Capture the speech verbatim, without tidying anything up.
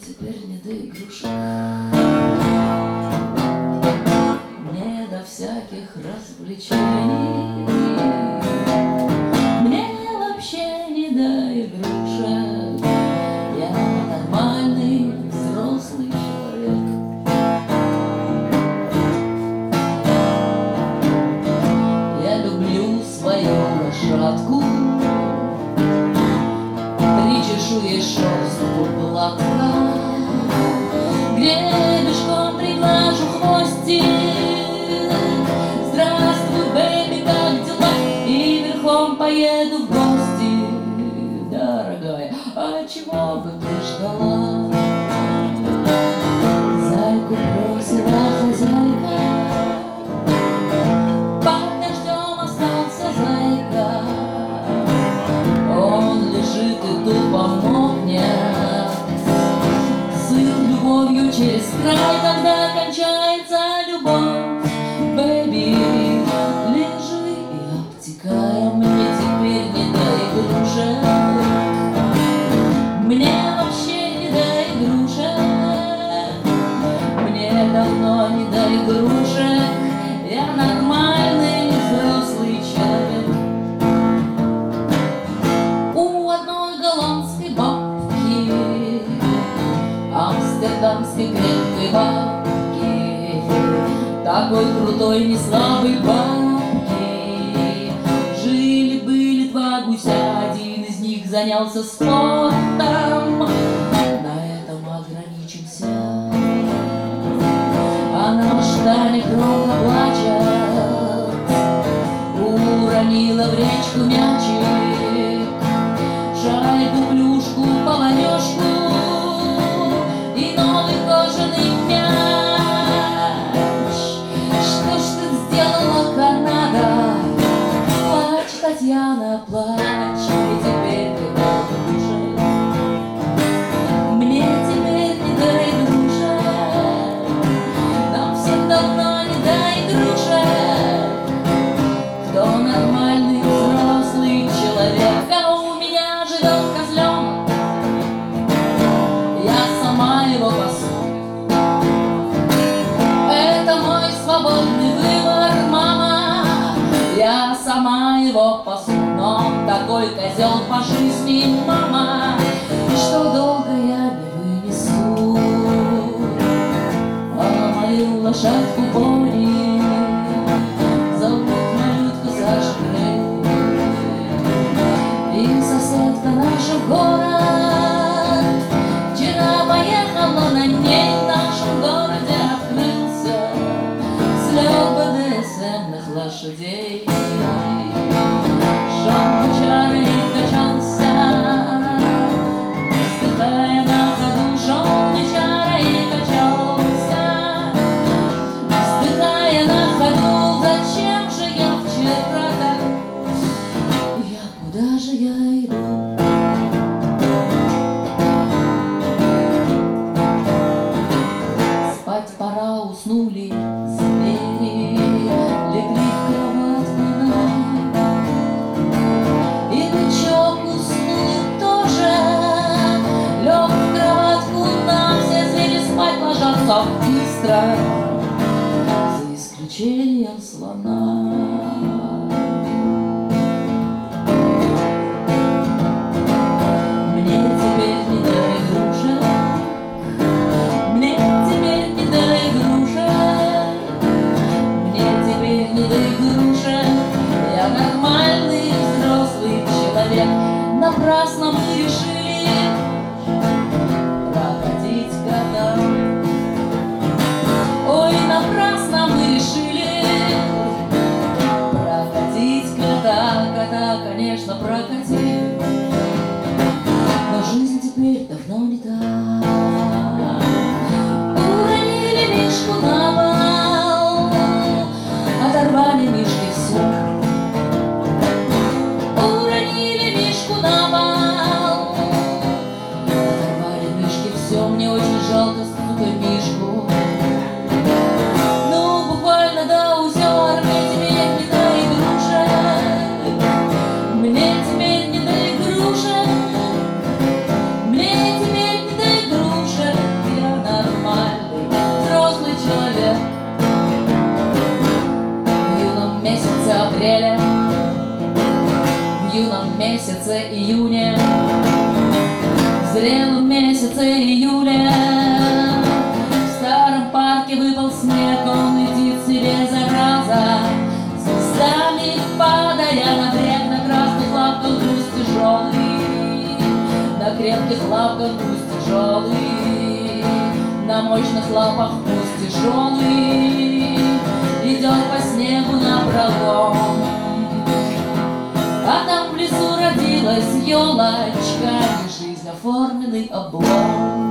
теперь не до игрушек, не до всяких развлечений, мне вообще не до игрушек. Я нормальный взрослый человек. Я люблю свою лошадку, причешу ей шерстку гладко, гребешком приглажу хвостик. Здравствуй, бэби, как дела? И верхом поеду в гости. Дорогая, а чего бы ты ждала? Зайку бросила хозяйка, под дождем остался зайка. Он лежит и тупо мокнет, сыт любовью через край. Когда кончается любовь, бэби, лежи и обтекай. Мне теперь не до игрушек, мне вообще не до игрушек, мне давно не до игрушек. Я нормальный взрослый человек. У одной голландской бабки, амстердамской крепкой бабки, такой крутой неслабой бабки, жили-были два гуся. Один из них занялся спортом, на этом ограничимся. Она в штане громко плачет, уронила в речку мячик, шайбу, плюшку, полонежку и новый кожаный мяч. Что ж ты сделала, Канада? Плачь, Татьяна, плачь, и теперь ты до игрушек. Мне теперь не до игрушек, нам всем давно не до игрушек. Кто нормальный взрослый человек? А у меня живет козленок, я сама его пасу. Это мой свободный выбор, мама, я сама его пасу. Но он такой козел по жизни, мама, что долго я не вынесу. А мою лошадку пони зовут малютка Саша Грей. И соседка наша в город вчера поехала на ней. В нашем городе открылся слет бэ дэ эс эмных лошадей. Жан Чарли качался, вздыхая на ходу. Жан Чарли качался, вздыхая на ходу. Зачем же я вчера так? Я куда же я иду? Спать пора, уснули звери, легли в кроватку нам. И бычок уснул тоже, лег в кроватку нам. Все звери спать ложатся быстро, за исключением слона. Мне теперь не до игрушек, мне теперь не до игрушек, мне теперь не до игрушек. Я нормальный взрослый человек. Напрасно мы решили прокатить кота. Ой, напрасно мы решили июня, в зрелом месяце июля. В старом парке выпал снег, он летит себе зараза, звездами падая на брег, на красных лапках груз тяжелый, на крепких лапках груз тяжелый, на мощных лапах груз тяжелый, идет по снегу напролом. А там в лесу родилась елочка, и жизнь оформленный облом.